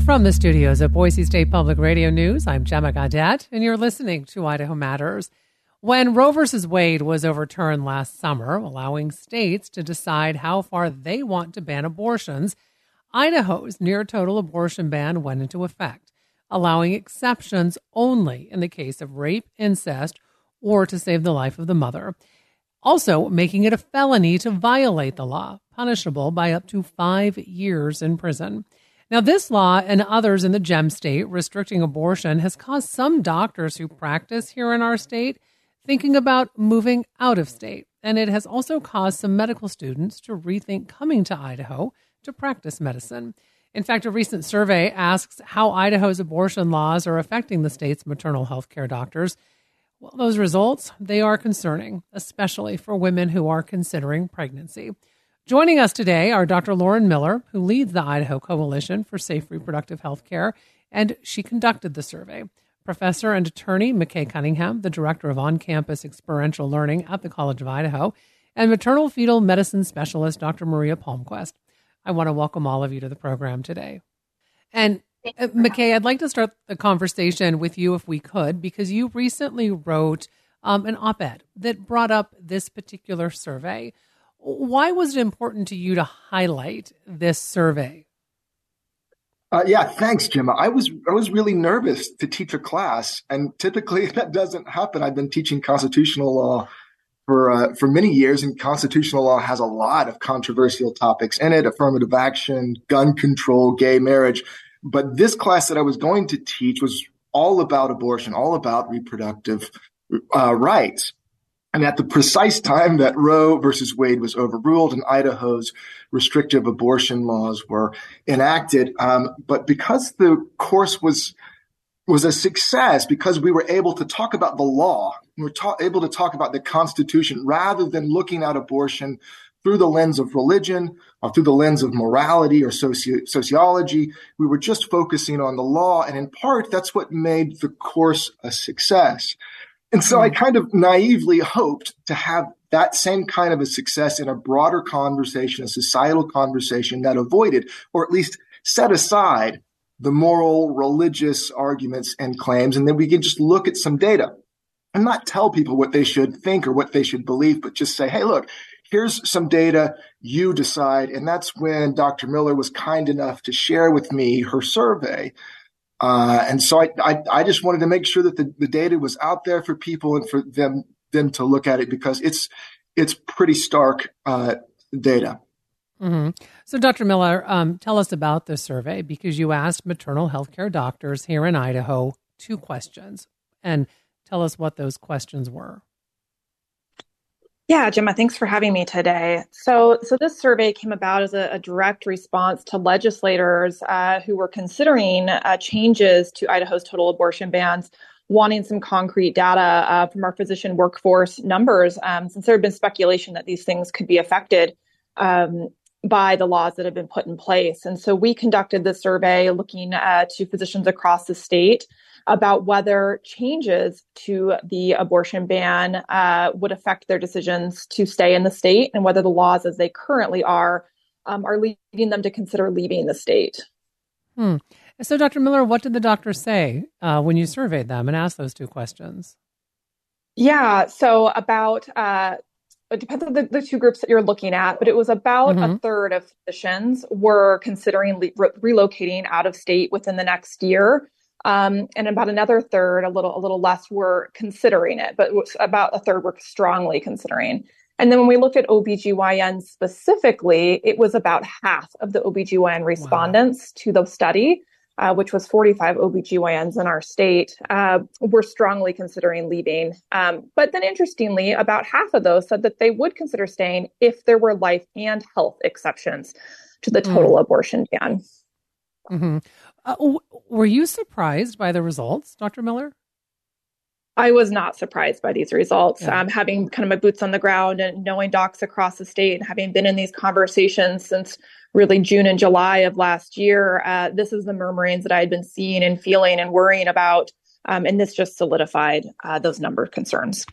From the studios of Boise State Public Radio News, I'm Gemma Gaudette, and you're listening to Idaho Matters. When Roe v. Wade was overturned last summer, allowing states to decide how far they want to ban abortions, Idaho's near-total abortion ban went into effect, allowing exceptions only in the case of rape, incest, or to save the life of the mother. Also, making it a felony to violate the law, punishable by up to 5 years in prison. Now, this law and others in the GEM state restricting abortion has caused some doctors who practice here in our state thinking about moving out of state. And it has also caused some medical students to rethink coming to Idaho to practice medicine. In fact, a recent survey asks how Idaho's abortion laws are affecting the state's maternal health care doctors. Well, those results, they are concerning, especially for women who are considering pregnancy. Joining us today are Dr. Lauren Miller, who leads the Idaho Coalition for Safe Reproductive Health Care, and she conducted the survey. Professor and attorney McKay Cunningham, the director of on-campus experiential learning at the College of Idaho, and maternal fetal medicine specialist Dr. Maria Palmquist. I want to welcome all of you to the program today. And McKay, I'd like to start the conversation with you if we could, because you recently wrote an op-ed that brought up this particular survey. Why was it important to you to highlight this survey? Thanks, Gemma. I was really nervous to teach a class, and typically that doesn't happen. I've been teaching constitutional law for many years, and constitutional law has a lot of controversial topics in it: affirmative action, gun control, gay marriage. But this class that I was going to teach was all about abortion, all about reproductive rights. And at the precise time that Roe versus Wade was overruled and Idaho's restrictive abortion laws were enacted, but because the course was a success, because we were able to talk about the law, we were able to talk about the Constitution rather than looking at abortion through the lens of religion or through the lens of morality or sociology. We were just focusing on the law, and in part, that's what made the course a success. And so I kind of naively hoped to have that same kind of a success in a broader conversation, a societal conversation that avoided, or at least set aside, the moral, religious arguments and claims, and then we can just look at some data and not tell people what they should think or what they should believe, but just say, hey, look, here's some data, you decide. And that's when Dr. Miller was kind enough to share with me her survey. And so I just wanted to make sure that the data was out there for people and for them to look at it, because it's pretty stark data. Mm-hmm. So, Dr. Miller, tell us about this survey, because you asked maternal health care doctors here in Idaho 2 questions, and tell us what those questions were. Yeah, Gemma, thanks for having me today. So this survey came about as a direct response to legislators who were considering changes to Idaho's total abortion bans, wanting some concrete data from our physician workforce numbers, since there had been speculation that these things could be affected by the laws that have been put in place. And so we conducted this survey looking to physicians across the state about whether changes to the abortion ban would affect their decisions to stay in the state, and whether the laws as they currently are leading them to consider leaving the state. So, Dr. Miller, what did the doctors say when you surveyed them and asked those 2 questions? Yeah, so about, it depends on the 2 groups that you're looking at, but it was about a third of physicians were considering relocating out of state within the next year. And about another third, a little less, were considering it, but about a third were strongly considering. And then when we looked at OBGYN specifically, it was about half of the OBGYN respondents to the study, which was 45 OBGYNs in our state, were strongly considering leaving. But then interestingly, about half of those said that they would consider staying if there were life and health exceptions to the total abortion ban. Mm-hmm. Were you surprised by the results, Dr. Miller? I was not surprised by these results. Having kind of my boots on the ground and knowing docs across the state and having been in these conversations since really June and July of last year, this is the murmurings that I had been seeing and feeling and worrying about. And this just solidified those number of concerns.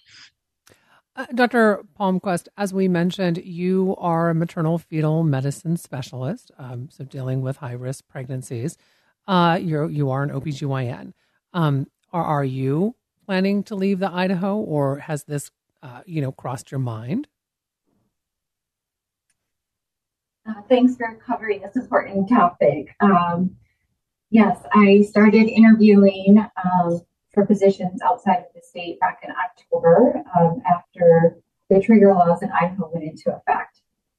Dr. Palmquist, as we mentioned, you are a maternal fetal medicine specialist, so dealing with high-risk pregnancies. You are an OBGYN. Are you planning to leave the Idaho, or has this, crossed your mind? Thanks for covering this important topic. Yes, I started interviewing for positions outside of the state back in October after the trigger laws in Idaho went into effect.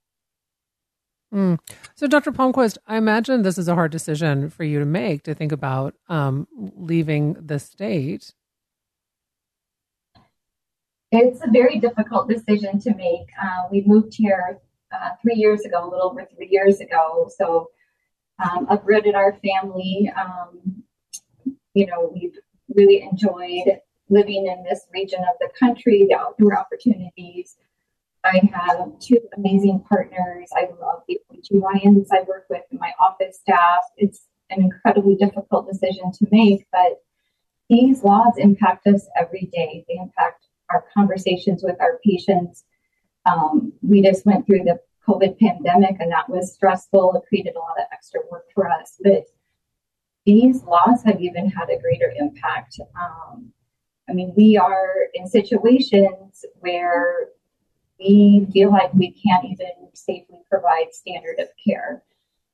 So, Dr. Palmquist, I imagine this is a hard decision for you to make, to think about leaving the state. It's a very difficult decision to make. We moved here 3 years ago, a little over 3 years ago. So uprooted our family. We've really enjoyed living in this region of the country, the outdoor opportunities. I have two amazing partners. I love the OBGYNs I work with and my office staff. It's an incredibly difficult decision to make, but these laws impact us every day. They impact our conversations with our patients. We just went through the COVID pandemic, and that was stressful. It created a lot of extra work for us. But these laws have even had a greater impact. We are in situations where we feel like we can't even safely provide standard of care.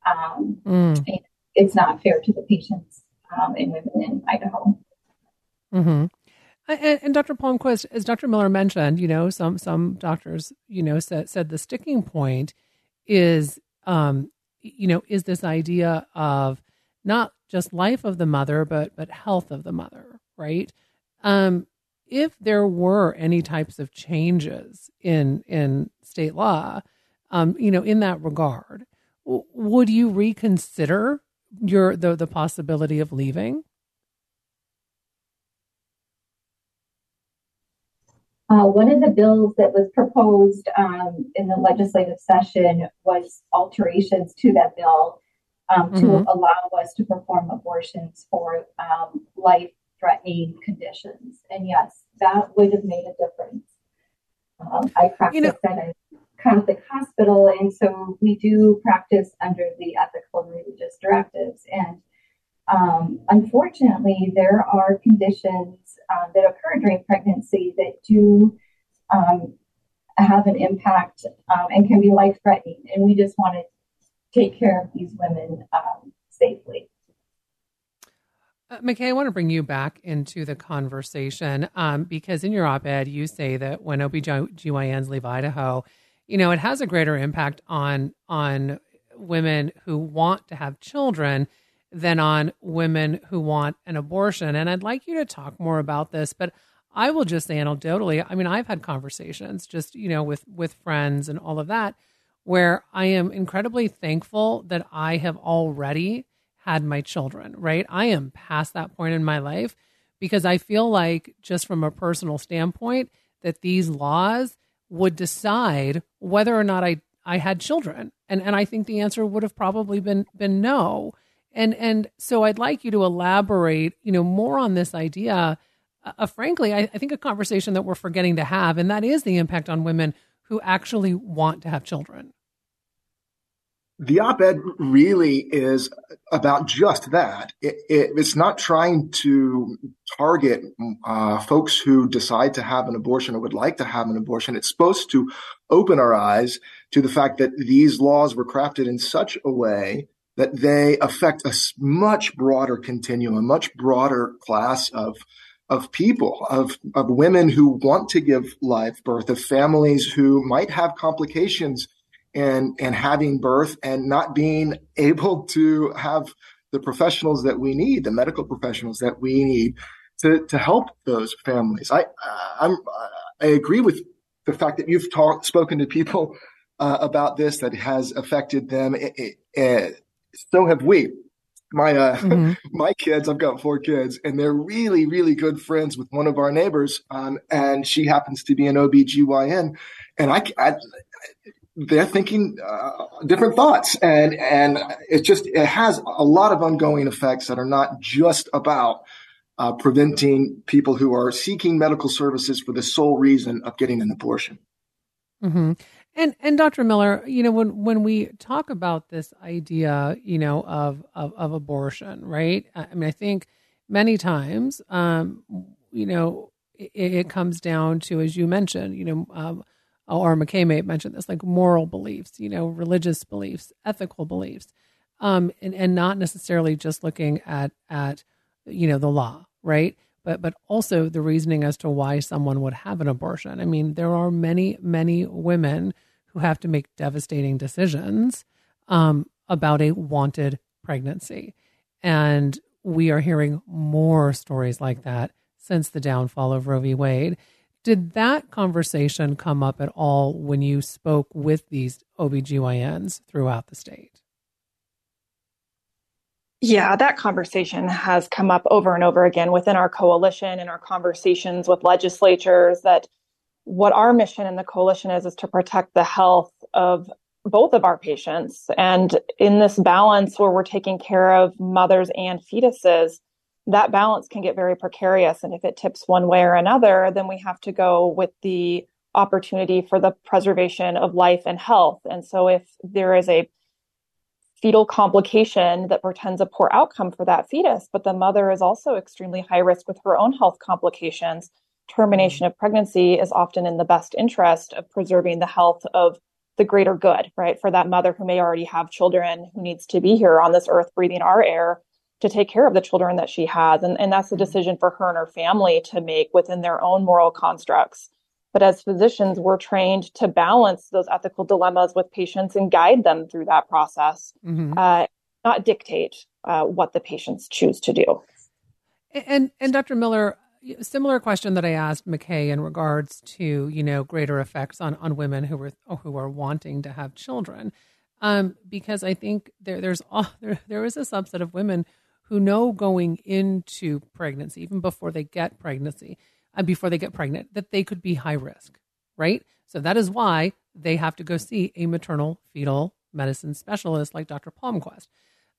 It's not fair to the patients and women in Idaho. Mm-hmm. And Dr. Palmquist, as Dr. Miller mentioned, some doctors, said the sticking point is, is this idea of not just life of the mother, but health of the mother, right? If there were any types of changes in state law, in that regard, would you reconsider the possibility of leaving? One of the bills that was proposed in the legislative session was alterations to that bill to allow us to perform abortions for life-threatening conditions. And yes, that would have made a difference. I practice at a Catholic hospital, and so we do practice under the ethical and religious directives. And unfortunately, there are conditions that occur during pregnancy that do have an impact and can be life-threatening. And we just want to take care of these women safely. McKay, I want to bring you back into the conversation because in your op-ed, you say that when OBGYNs leave Idaho, it has a greater impact on women who want to have children than on women who want an abortion. And I'd like you to talk more about this, but I will just say anecdotally, I've had conversations just, with friends and all of that, where I am incredibly thankful that I have already had my children, right? I am past that point in my life because I feel like just from a personal standpoint that these laws would decide whether or not I had children. And I think the answer would have probably been no. And so I'd like you to elaborate, more on this idea. Frankly, I think a conversation that we're forgetting to have, and that is the impact on women who actually want to have children. The op-ed really is about just that. It's not trying to target folks who decide to have an abortion or would like to have an abortion. It's supposed to open our eyes to the fact that these laws were crafted in such a way that they affect a much broader continuum, a much broader class of people, of women who want to give live birth, of families who might have complications and having birth and not being able to have the professionals that we need, the medical professionals that we need to help those families. I agree with the fact that you've spoken to people about this, that has affected them. So have we. My kids, I've got 4 kids, and they're really, really good friends with one of our neighbors, and she happens to be an OBGYN, and they're thinking different thoughts, and it has a lot of ongoing effects that are not just about preventing people who are seeking medical services for the sole reason of getting an abortion. Mm-hmm. And Dr. Miller, when we talk about this idea, of abortion, right? I mean, I think many times, it comes down to, as you mentioned, or McKay may have mentioned this, like moral beliefs, religious beliefs, ethical beliefs, and not necessarily just looking at the law, right? But also the reasoning as to why someone would have an abortion. I mean, there are many, many women who have to make devastating decisions about a wanted pregnancy. And we are hearing more stories like that since the downfall of Roe v. Wade. Did that conversation come up at all when you spoke with these OBGYNs throughout the state? Yeah, that conversation has come up over and over again within our coalition and our conversations with legislatures, that what our mission in the coalition is to protect the health of both of our patients. And in this balance where we're taking care of mothers and fetuses, that balance can get very precarious. And if it tips one way or another, then we have to go with the opportunity for the preservation of life and health. And so if there is a fetal complication that portends a poor outcome for that fetus, but the mother is also extremely high risk with her own health complications, termination of pregnancy is often in the best interest of preserving the health of the greater good, right? For that mother who may already have children, who needs to be here on this earth breathing our air to take care of the children that she has. And that's a decision for her and her family to make within their own moral constructs. But as physicians, we're trained to balance those ethical dilemmas with patients and guide them through that process, not dictate what the patients choose to do. And Dr. Miller, similar question that I asked McKay in regards to, greater effects on women who are wanting to have children, because I think there is a subset of women who know going into pregnancy, even before they get pregnant, that they could be high risk, right? So that is why they have to go see a maternal fetal medicine specialist like Dr. Palmquist.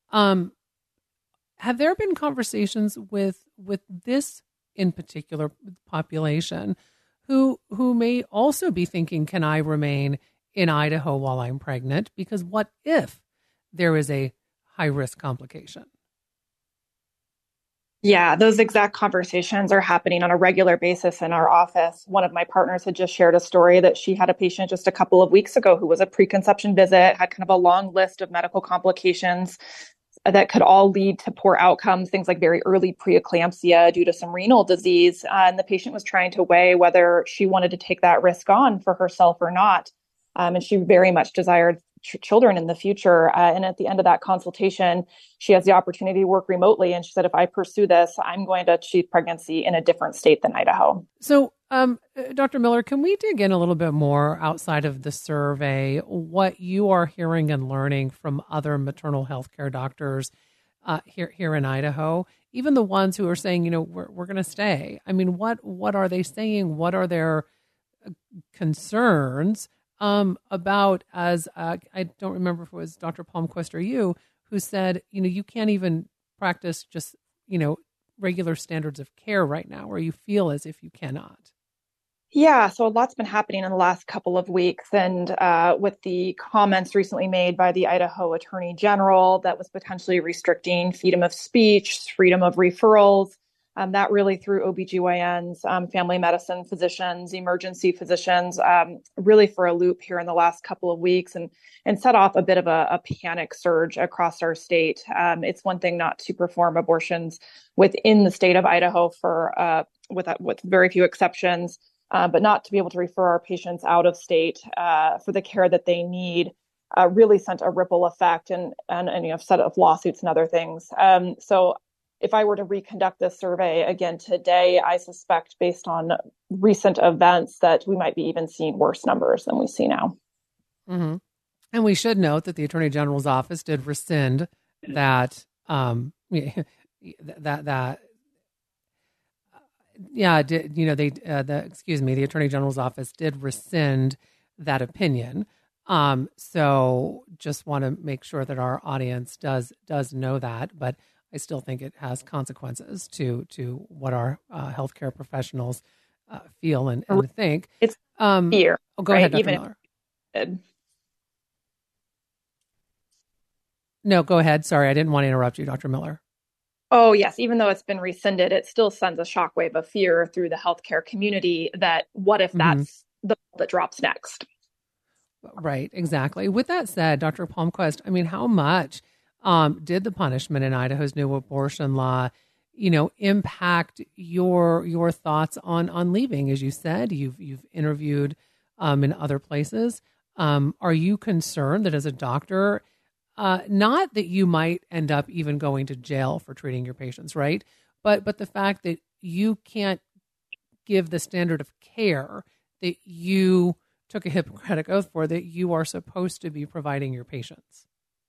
Have there been conversations with this in particular population who may also be thinking, can I remain in Idaho while I'm pregnant? Because what if there is a high risk complication? Yeah, those exact conversations are happening on a regular basis in our office. One of my partners had just shared a story that she had a patient just a couple of weeks ago who was a preconception visit, had kind of a long list of medical complications that could all lead to poor outcomes, things like very early preeclampsia due to some renal disease. And the patient was trying to weigh whether she wanted to take that risk on for herself or not. And she very much desired children in the future. And at the end of that consultation, she has the opportunity to work remotely. And she said, if I pursue this, I'm going to achieve pregnancy in a different state than Idaho. So, Dr. Miller, can we dig in a little bit more outside of the survey, what you are hearing and learning from other maternal health care doctors here in Idaho, even the ones who are saying, we're going to stay? I mean, what are they saying? What are their concerns about, as I don't remember if it was Dr. Palmquist or you, who said, you can't even practice just, regular standards of care right now, or you feel as if you cannot. Yeah, so a lot's been happening in the last couple of weeks. And with the comments recently made by the Idaho Attorney General that was potentially restricting freedom of speech, freedom of referrals, that really threw OBGYNs, family medicine physicians, emergency physicians, really for a loop here in the last couple of weeks, and set off a bit of a panic surge across our state. It's one thing not to perform abortions within the state of Idaho with very few exceptions, but not to be able to refer our patients out of state for the care that they need. Really sent a ripple effect and set of lawsuits and other things. So if I were to reconduct this survey again today, I suspect based on recent events that we might be even seeing worse numbers than we see now. Mm-hmm. And we should note that the Attorney General's office did rescind the Attorney General's office did rescind that opinion. So just want to make sure that our audience does know that, but I still think it has consequences to what our healthcare professionals feel and think. It's fear. Go ahead, Dr. Miller. No, go ahead. Sorry, I didn't want to interrupt you, Dr. Miller. Oh, yes. Even though it's been rescinded, it still sends a shockwave of fear through the healthcare community that what if that's the that drops next? Right, exactly. With that said, Dr. Palmquist, I mean, how much did the punishment in Idaho's new abortion law, impact your thoughts on leaving? As you said, you've interviewed in other places. Are you concerned that as a doctor, not that you might end up even going to jail for treating your patients, right? But the fact that you can't give the standard of care that you took a Hippocratic oath for, that you are supposed to be providing your patients.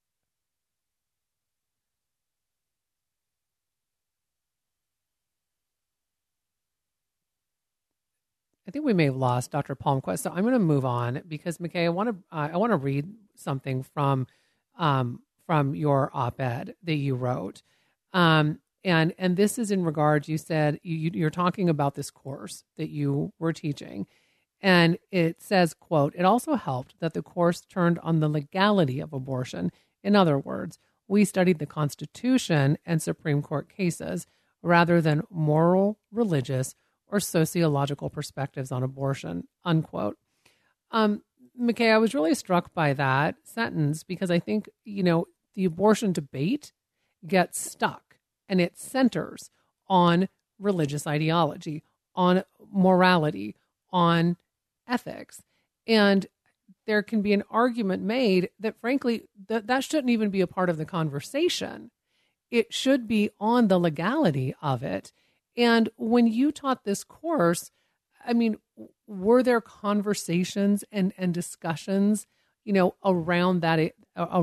I think we may have lost Dr. Palmquist, so I'm going to move on because McKay, I want to read something from your op-ed that you wrote, and this is in regards. You said you're talking about this course that you were teaching. And it says, quote, "It also helped that the course turned on the legality of abortion. In other words, we studied the Constitution and Supreme Court cases rather than moral, religious, or sociological perspectives on abortion," unquote. McKay, I was really struck by that sentence because I think, the abortion debate gets stuck and it centers on religious ideology, on morality, on ethics. And there can be an argument made that, frankly, that shouldn't even be a part of the conversation. It should be on the legality of it. And when you taught this course, I mean, were there conversations and discussions, around that?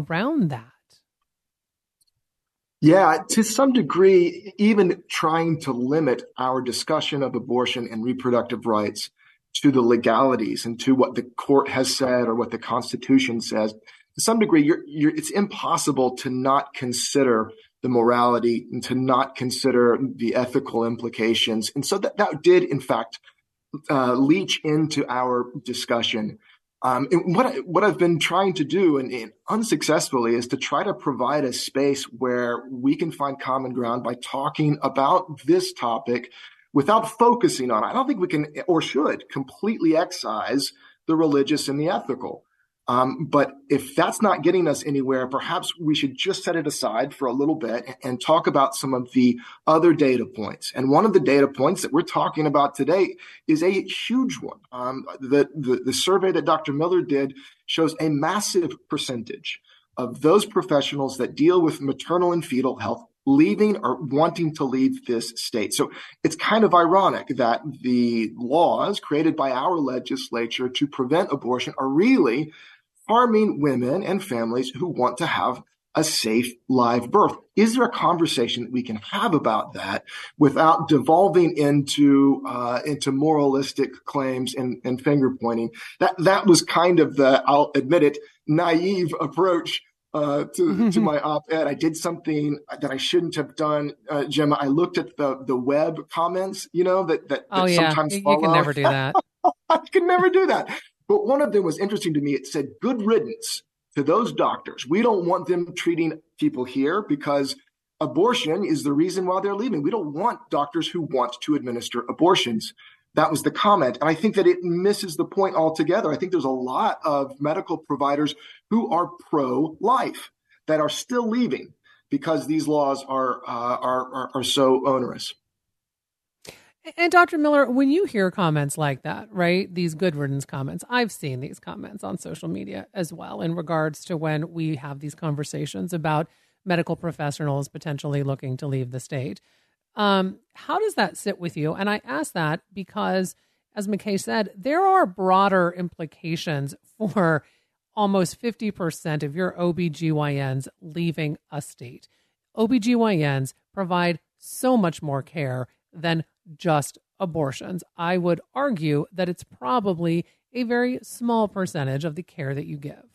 Yeah, to some degree, even trying to limit our discussion of abortion and reproductive rights to the legalities and to what the court has said or what the Constitution says, to some degree, it's impossible to not consider the morality and to not consider the ethical implications. And so that did, in fact, leach into our discussion. And what I've been trying to do, and unsuccessfully, is to try to provide a space where we can find common ground by talking about this topic without focusing on, I don't think we can or should completely excise the religious and the ethical. But if that's not getting us anywhere, perhaps we should just set it aside for a little bit and talk about some of the other data points. And one of the data points that we're talking about today is a huge one. The survey that Dr. Miller did shows a massive percentage of those professionals that deal with maternal and fetal health leaving or wanting to leave this state. So it's kind of ironic that the laws created by our legislature to prevent abortion are really harming women and families who want to have a safe live birth. Is there a conversation that we can have about that without devolving into moralistic claims and finger pointing? That was kind of the, I'll admit it, naive approach to my op-ed. I did something that I shouldn't have done, Gemma. I looked at the web comments, that sometimes you can never do that. I could never do that. But one of them was interesting to me. It said, "Good riddance to those doctors. We don't want them treating people here because abortion is the reason why they're leaving. We don't want doctors who want to administer abortions." That was the comment. And I think that it misses the point altogether. I think there's a lot of medical providers who are pro-life that are still leaving because these laws are so onerous. And Dr. Miller, when you hear comments like that, right, these good riddance comments, I've seen these comments on social media as well in regards to when we have these conversations about medical professionals potentially looking to leave the state. How does that sit with you? And I ask that because, as McKay said, there are broader implications for almost 50% of your OBGYNs leaving a state. OBGYNs provide so much more care than just abortions. I would argue that it's probably a very small percentage of the care that you give.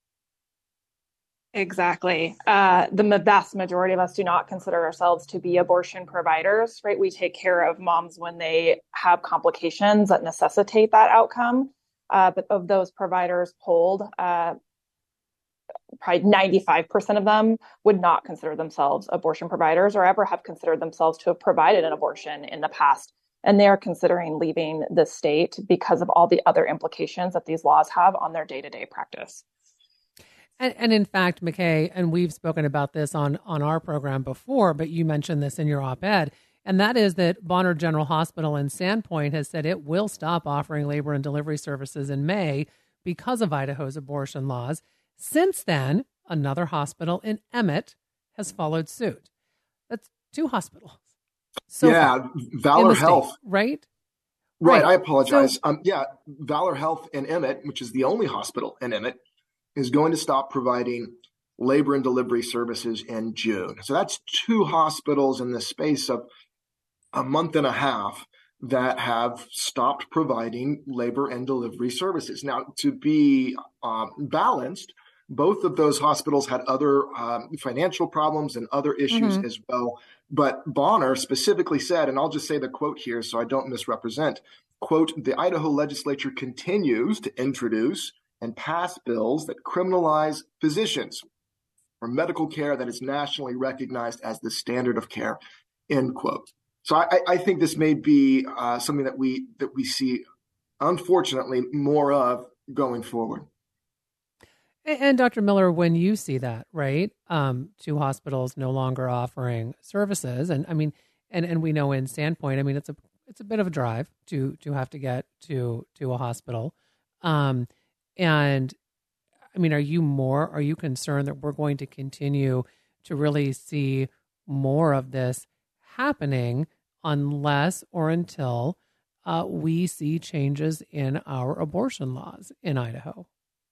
Exactly. The vast majority of us do not consider ourselves to be abortion providers, right? We take care of moms when they have complications that necessitate that outcome. But of those providers polled, probably 95% of them would not consider themselves abortion providers or ever have considered themselves to have provided an abortion in the past. And they are considering leaving the state because of all the other implications that these laws have on their day-to-day practice. And in fact, McKay, and we've spoken about this on our program before, but you mentioned this in your op-ed, and that is that Bonner General Hospital in Sandpoint has said it will stop offering labor and delivery services in May because of Idaho's abortion laws. Since then, another hospital in Emmett has followed suit. That's 2 hospitals. So yeah, Valor Health, state, right? Right. I apologize. Valor Health in Emmett, which is the only hospital in Emmett, is going to stop providing labor and delivery services in June. So that's 2 hospitals in the space of a month and a half that have stopped providing labor and delivery services. Now, to be balanced, both of those hospitals had other financial problems and other issues as well. But Bonner specifically said, and I'll just say the quote here so I don't misrepresent, quote, "The Idaho legislature continues to introduce and pass bills that criminalize physicians for medical care that is nationally recognized as the standard of care," end quote. So I think this may be something that we see, unfortunately, more of going forward. And Dr. Miller, when you see that, right, 2 hospitals no longer offering services, and I mean, and we know in Sandpoint, I mean, it's a bit of a drive to have to get to a hospital, and I mean, are you concerned that we're going to continue to really see more of this happening unless or until we see changes in our abortion laws in Idaho?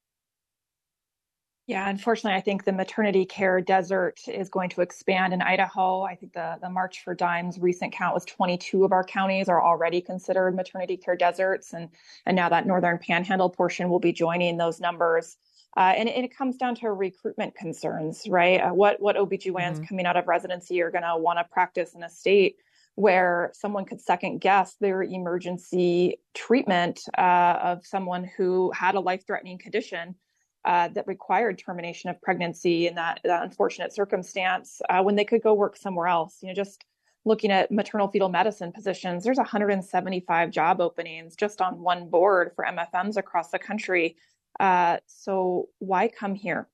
Yeah, unfortunately, I think the maternity care desert is going to expand in Idaho. I think the March for Dimes recent count was 22 of our counties are already considered maternity care deserts. And now that Northern Panhandle portion will be joining those numbers. And it comes down to recruitment concerns, right? What OBGYNs coming out of residency are going to want to practice in a state where someone could second guess their emergency treatment of someone who had a life-threatening condition that required termination of pregnancy in that unfortunate circumstance when they could go work somewhere else. You know, just looking at maternal fetal medicine positions, there's 175 job openings just on one board for MFMs across the country. So why come here?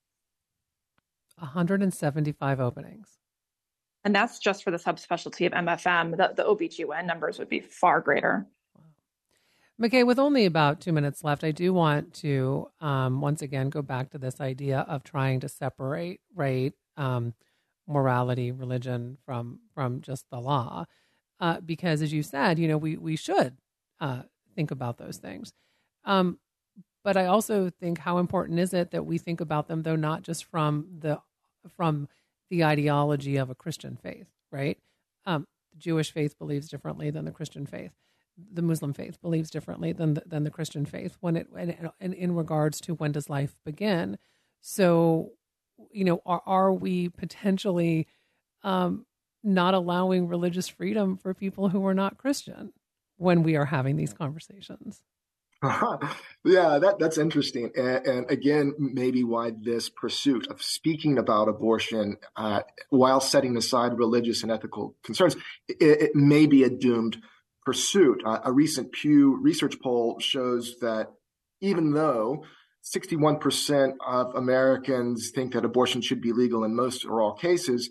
175 openings. And that's just for the subspecialty of MFM. The OBGYN numbers would be far greater. McKay, with only about 2 minutes left, I do want to once again go back to this idea of trying to separate, right, morality, religion from just the law, because as you said, you know, we should think about those things. But I also think, how important is it that we think about them, though, not just from the ideology of a Christian faith, right? The Jewish faith believes differently than the Christian faith. The Muslim faith believes differently than the Christian faith and in regards to when does life begin. So, you know, are we potentially not allowing religious freedom for people who are not Christian when we are having these conversations? Yeah, that's interesting. And again, maybe why this pursuit of speaking about abortion while setting aside religious and ethical concerns, it may be a doomed pursuit. A recent Pew Research poll shows that even though 61% of Americans think that abortion should be legal in most or all cases,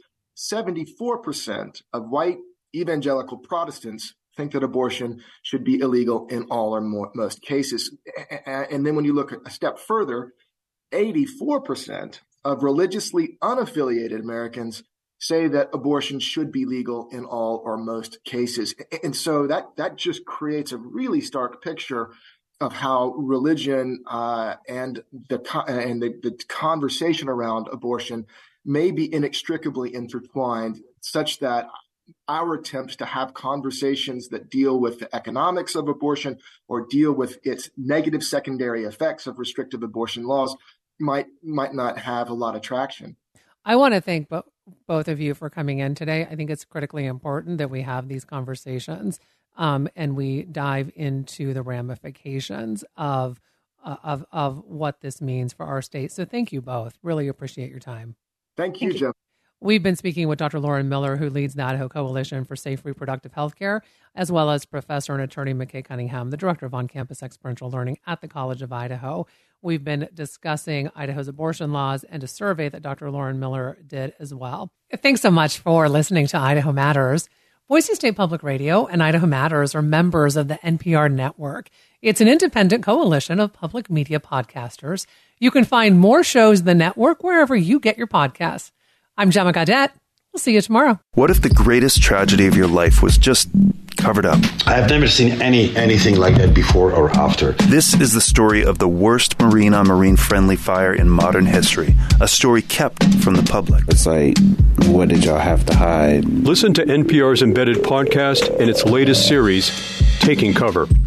74% of white evangelical Protestants think that abortion should be illegal in all or most cases. And then when you look a step further, 84% of religiously unaffiliated Americans say that abortion should be legal in all or most cases. And so that just creates a really stark picture of how religion and the conversation around abortion may be inextricably intertwined, such that our attempts to have conversations that deal with the economics of abortion or deal with its negative secondary effects of restrictive abortion laws might not have a lot of traction. I want to thank both of you for coming in today. I think it's critically important that we have these conversations and we dive into the ramifications of of what this means for our state. So thank you both. Really appreciate your time. Thank you, Jim. We've been speaking with Dr. Lauren Miller, who leads the Idaho Coalition for Safe Reproductive Health Care, as well as Professor and Attorney McKay Cunningham, the Director of On-Campus Experiential Learning at the College of Idaho. We've been discussing Idaho's abortion laws and a survey that Dr. Lauren Miller did as well. Thanks so much for listening to Idaho Matters. Boise State Public Radio and Idaho Matters are members of the NPR network. It's an independent coalition of public media podcasters. You can find more shows in the network wherever you get your podcasts. I'm Gemma Gaudette. We'll see you tomorrow. What if the greatest tragedy of your life was just covered up? I've never seen anything like that before or after. This is the story of the worst marine-on-marine friendly fire in modern history. A story kept from the public. It's like, what did y'all have to hide? Listen to NPR's Embedded podcast in its latest series, Taking Cover.